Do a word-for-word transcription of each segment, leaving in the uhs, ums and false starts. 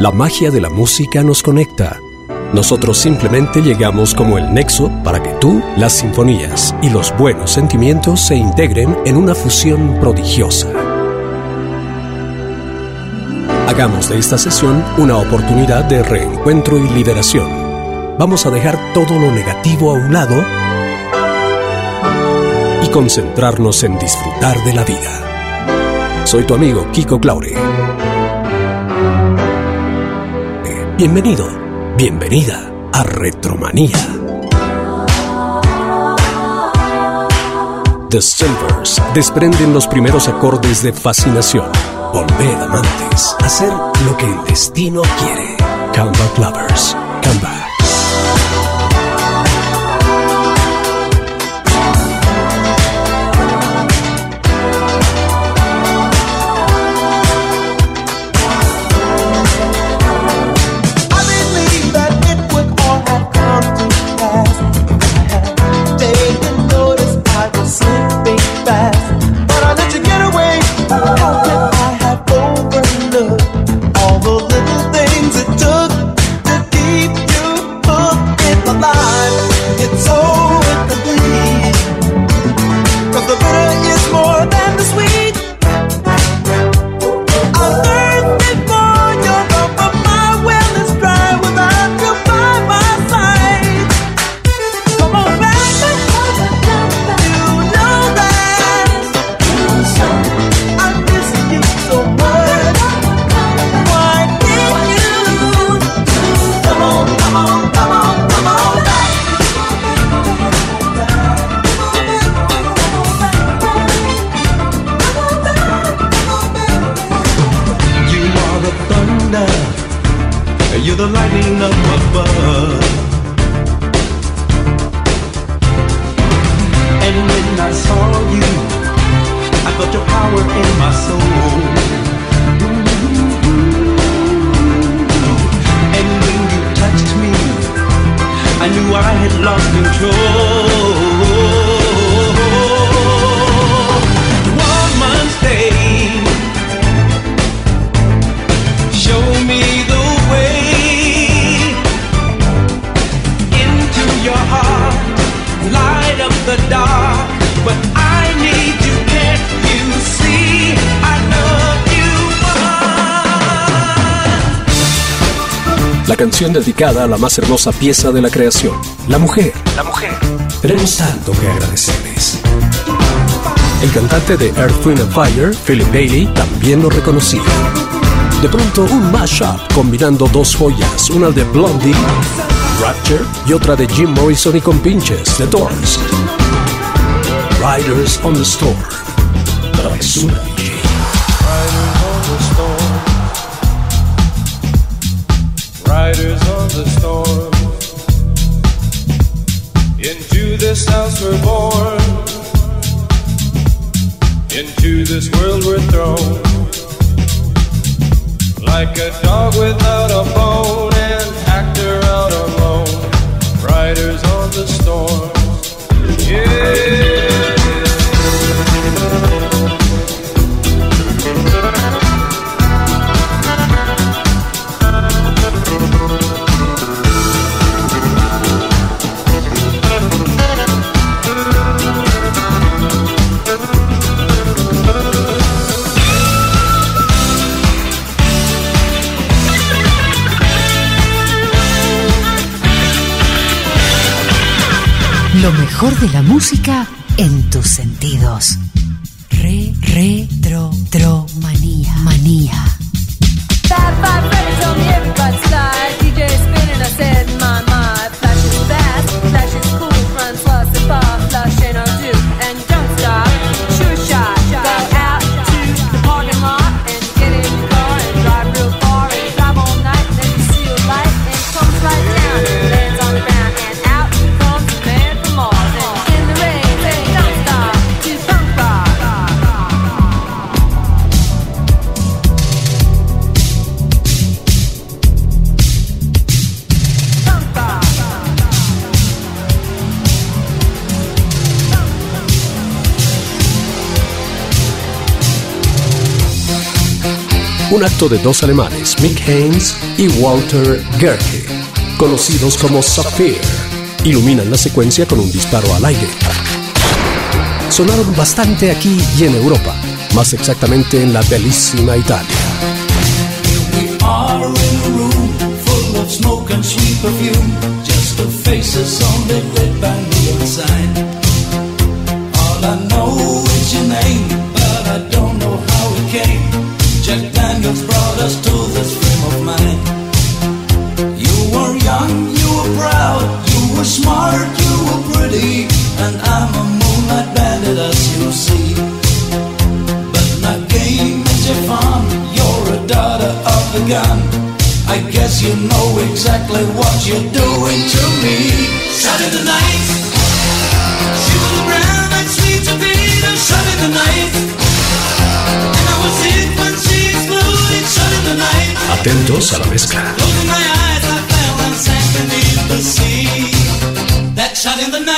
La magia de la música nos conecta. Nosotros simplemente llegamos como el nexo para que tú, las sinfonías y los buenos sentimientos se integren en una fusión prodigiosa. Hagamos de esta sesión una oportunidad de reencuentro y liberación. Vamos a dejar todo lo negativo a un lado y concentrarnos en disfrutar de la vida. Soy tu amigo Kiko Claure. Bienvenido, bienvenida a Retromanía. The Silvers desprenden los primeros acordes de fascinación. Volved, amantes, a hacer lo que el destino quiere. Come back, lovers, come back. You're the lightning up above. And when I saw you, I felt your power in my soul. And when you touched me, I knew I had lost control. Woman, stay. Show me the way. The dark, but I need you, can't you see? I love you more. La canción dedicada a la más hermosa pieza de la creación, la mujer. La mujer. Tenemos tanto que agradecerles. El cantante de Earth, Wind and Fire, Philip Bailey, también lo reconocía. De pronto, un mashup combinando dos joyas, una de Blondie, Rapture, y otra de Jim Morrison y compinches, The Doors. Riders on the Storm. Travesura D J. Riders on the storm. Into this house we're born. Into this world we're thrown. Like a dog without a bone, an actor out alone. Riders on the storm. Yeah. Lo mejor de la música en tus sentidos. Re, retro, tro, manía, manía. Five, five, Freddy told me everybody slide. D J spinning, I said, my, my. Flash is fast, flash is cool. Front plus and far, flush ain't no do. And don't stop, sure shot. Go out to the parking lot and get in your car and drive real far and drive all night. Then you see a light and it comes right down and lands on the ground. And out comes the man from Mars. And in the rain, say, don't stop, to punk rock. Punk Un acto de dos alemanes, Mick Haynes y Walter Gerke, conocidos como Sapphire, iluminan la secuencia con un disparo al aire. Sonaron bastante aquí y en Europa, más exactamente en la bellísima Italia. We are in a room full of smoke and sweet perfume, just the faces on the lit by neon sign. All I know is your name, but I don't know how it came. Jack Daniels brought us to this frame of mind. You were young, you were proud, you were smart, you were pretty, and I'm a moonlight bandit as you see. But my game is your fun, you're a daughter of the gun. I guess you know exactly what you're doing to me. Shut in the night, she was around like sweet potato. Shut in the night, and I was it when she exploded. Shut in the night. Atentos a la mezcla. Closing my eyes, I fell and sank beneath the sea. That shot in the night.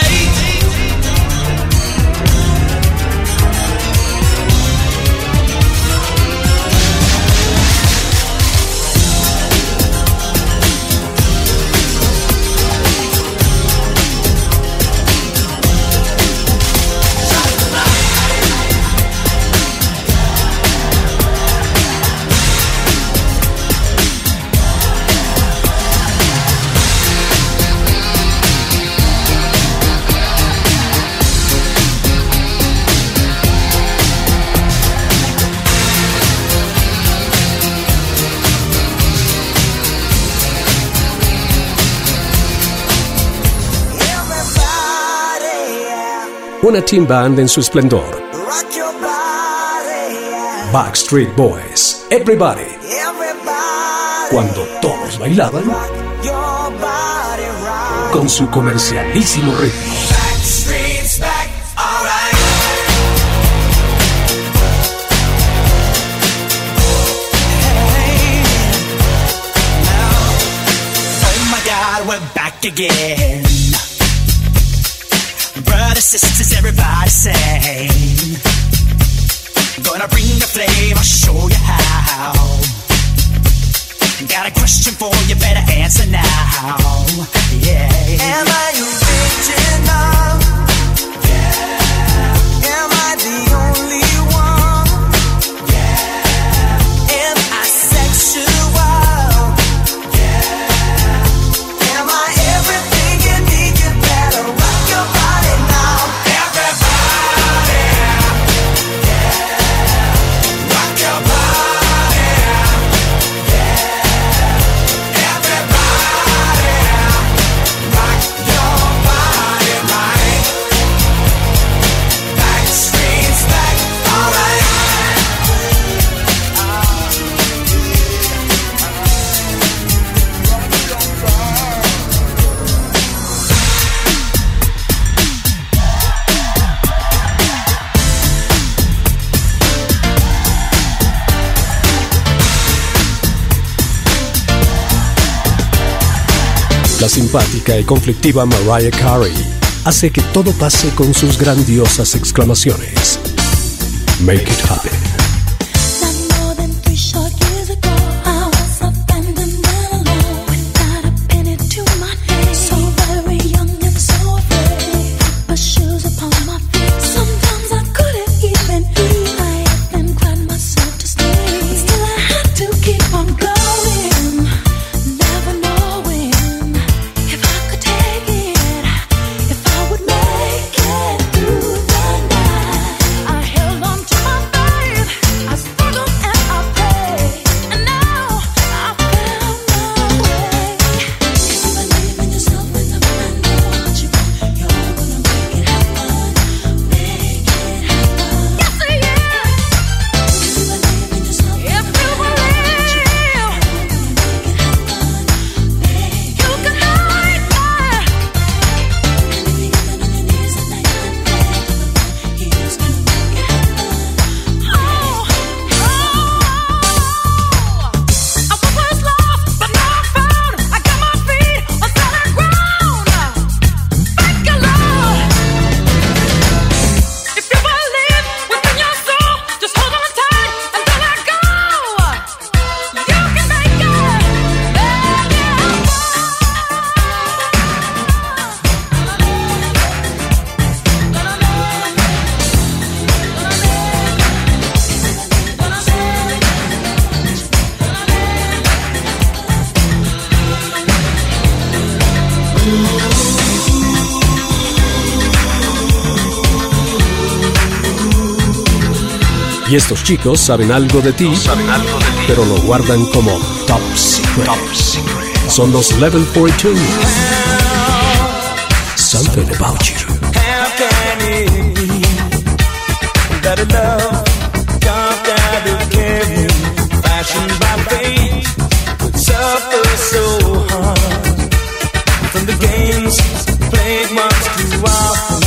Una teen band en su esplendor. Backstreet Boys, Everybody. Cuando todos bailaban con su comercialísimo ritmo. Oh my God, we're back again. Brothers, sisters, everybody sing. Gonna bring the flame, I'll show you how. Got a question for you, better answer now. Yeah. Am I original? Yeah. Am I the only one? Yeah. Am I sexual? Yeah. Am I everything you need? You better rock your body now. Everybody, yeah. Rock your body, yeah. Everybody, rock your body right. Backstreet's back, alright. La simpática y conflictiva Mariah Carey hace que todo pase con sus grandiosas exclamaciones. Make it happen. I held on to my faith. Y estos chicos saben algo de ti, saben algo de ti, pero lo guardan como top secret. Top secret. Son los Level cuarenta y dos. Something about you. How can it be that a love carved out of caring, fashioned by fate, would suffer so hard from the games played much too often?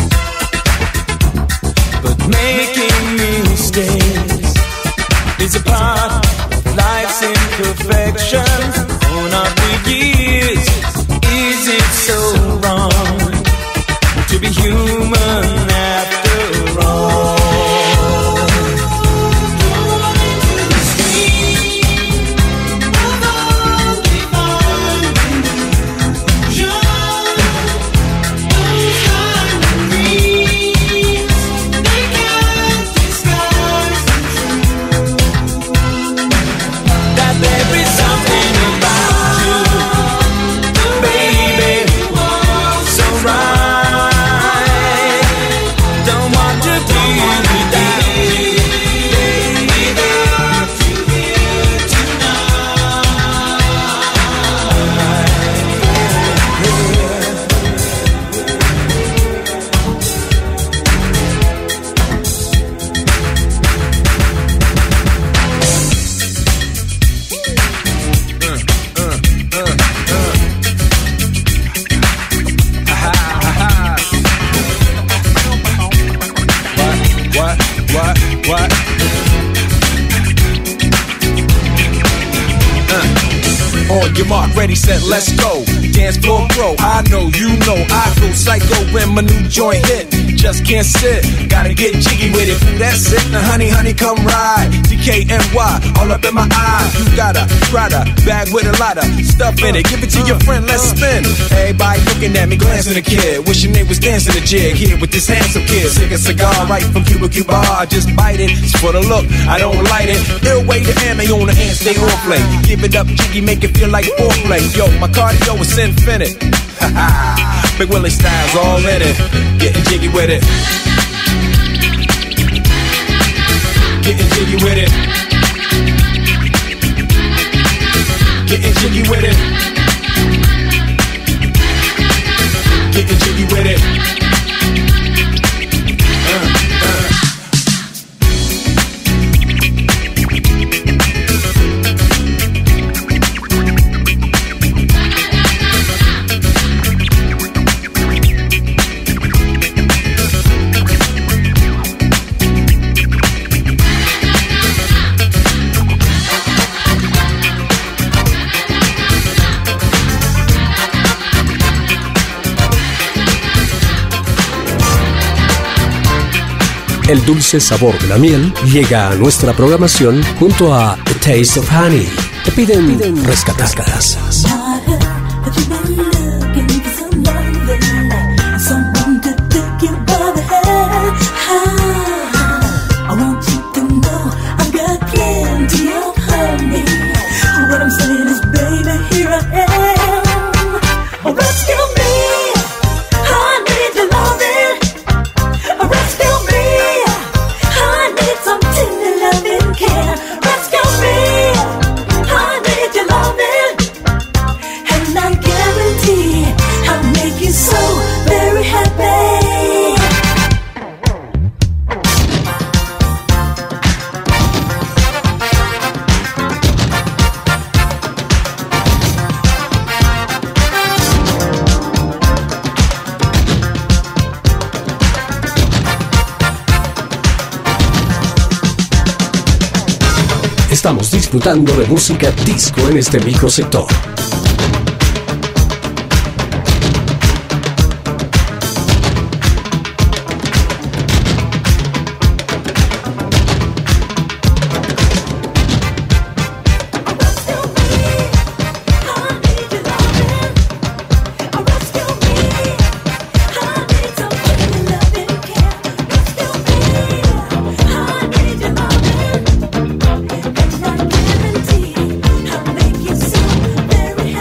But making mistakes is a part of life's imperfections. On our years, is it so wrong to be human after all? Ready, set, let's go. Dance floor pro, I know, you know, I go psycho when my new joint hit. Just can't sit, gotta get jiggy with it. That's it, now honey, honey, come ride. D K N Y, all up in my eyes. You got a Prada bag with a lot of stuff in it. Give it to your friend, let's spin. Everybody looking at me, glancing a kid. Wishing they was dancing a jig here with this handsome kid. Sick a cigar right from Cuba Cuba. I just bite it, it's for the look, I don't light it. Ill way to ammo on the hand, stay on play. Give it up, jiggy, make it feel like foreplay. Yo, my cardio is infinite. Big Willie style's all in it. Getting jiggy with it. Getting jiggy with it. Getting jiggy with it. Getting jiggy with it. Uh, uh. El dulce sabor de la miel llega a nuestra programación junto a The Taste of Honey. Te piden, piden rescatadas. Estamos disfrutando de música disco en este microsector. Make you so very happy.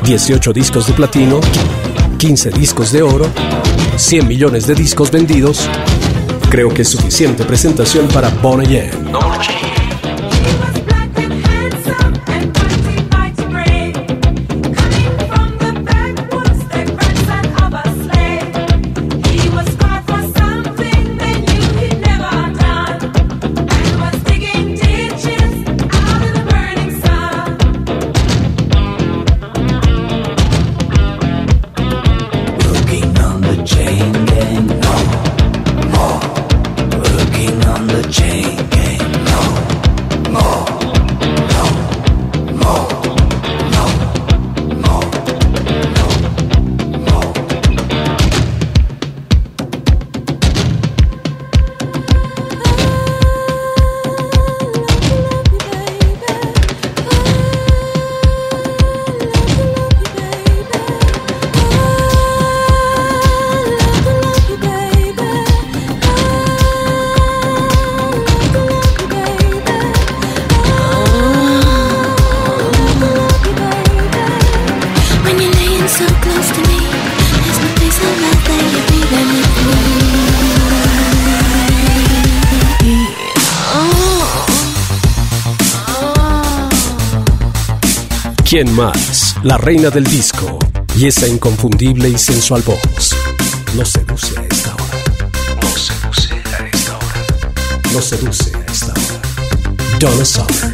dieciocho discos de platino, quince discos de oro, cien millones de discos vendidos. Creo que es suficiente presentación para Born Again. ¿Quién más? La reina del disco y esa inconfundible y sensual voz. Nos seduce a esta hora. Nos seduce a esta hora. Nos seduce a esta hora. Donna Summer.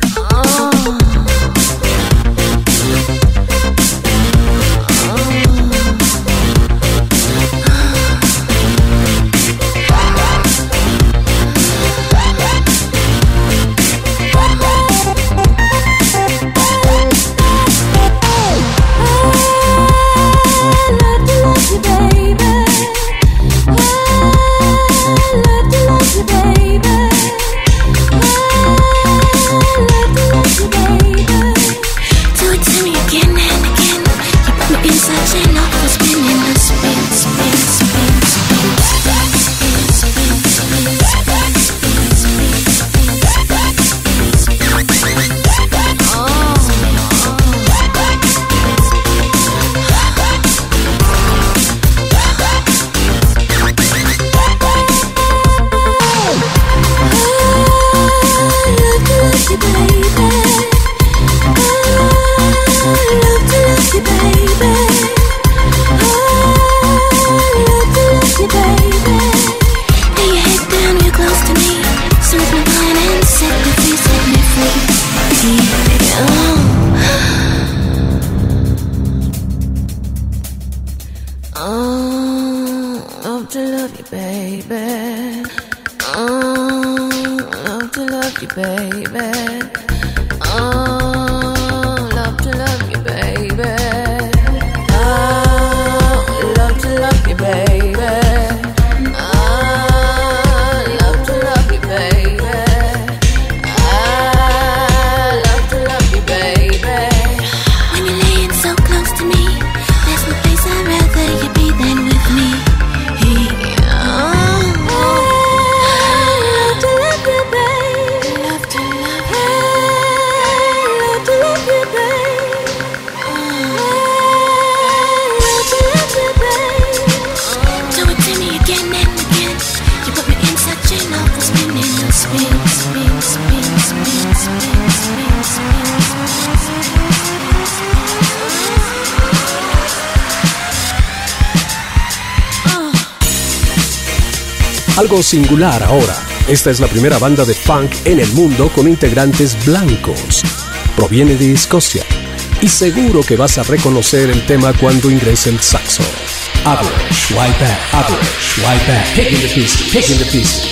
Algo singular ahora. Esta es la primera banda de funk en el mundo con integrantes blancos. Proviene de Escocia. Y seguro que vas a reconocer el tema cuando ingrese el saxo. Average, right back, average, right back. Taking the pieces, taking the pieces.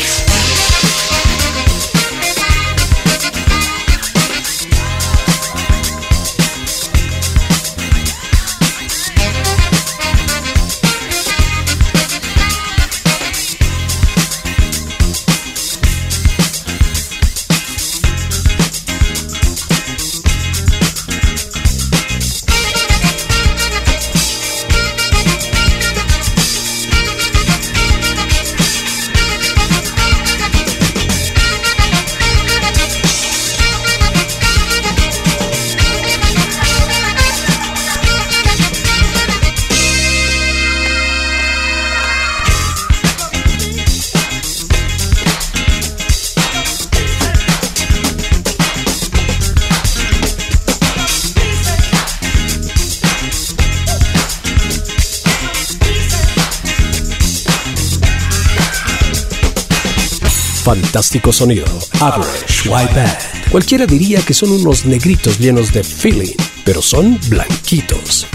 fantástico sonido. Average White Band. Cualquiera diría que son unos negritos llenos de feeling, pero son blanquitos.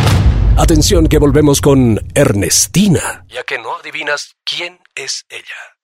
Atención que volvemos con Ernestina. Ya que no adivinas quién es ella.